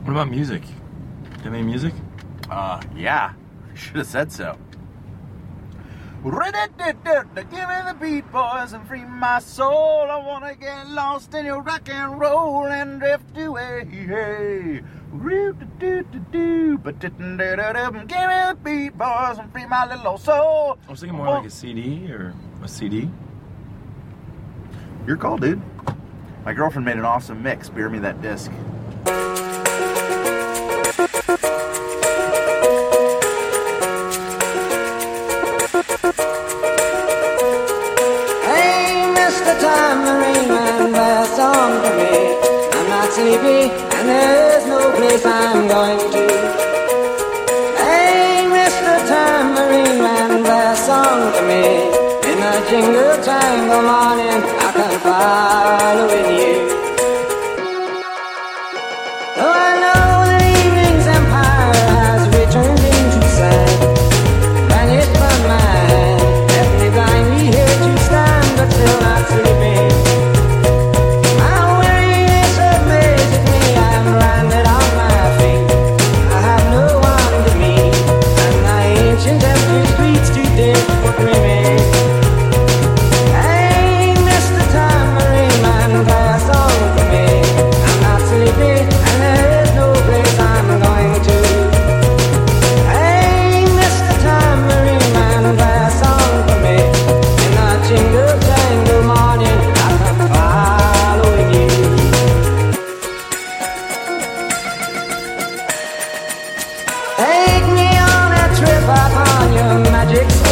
What about music? Do you have any music? Yeah. I should have said so. Give me the beat, boys, and free my soul. I wanna get lost in your rock and roll and drift away. Hey. Give me the beat, boys, and free my little old soul. I was thinking more like a CD or a CD. Your call, dude. My girlfriend made an awesome mix. Bear me that disc. Hey, Mr. Tambourine Man, play a song for me. I'm not sleepy, and there's no place I'm going to. Hey, Mr. Tambourine Man, play a song for me. In a jingle jangle morning, I can follow with you. Though I know that evening's empire has returned into sand, vanished from my hand, left me blindly here to stand, but still not sleeping. My weariness amazes me, I'm landed on my feet. I have no one to meet, and the ancient empty streets too dim for dreaming. Hey, Mr. Tambourine Man, play a song for me. I'm not sleepy, and there is no place I'm going to. Hey, Mr. Tambourine Man, play a song for me. In a jingle jangle morning, I come following you. Take me on a trip upon your magic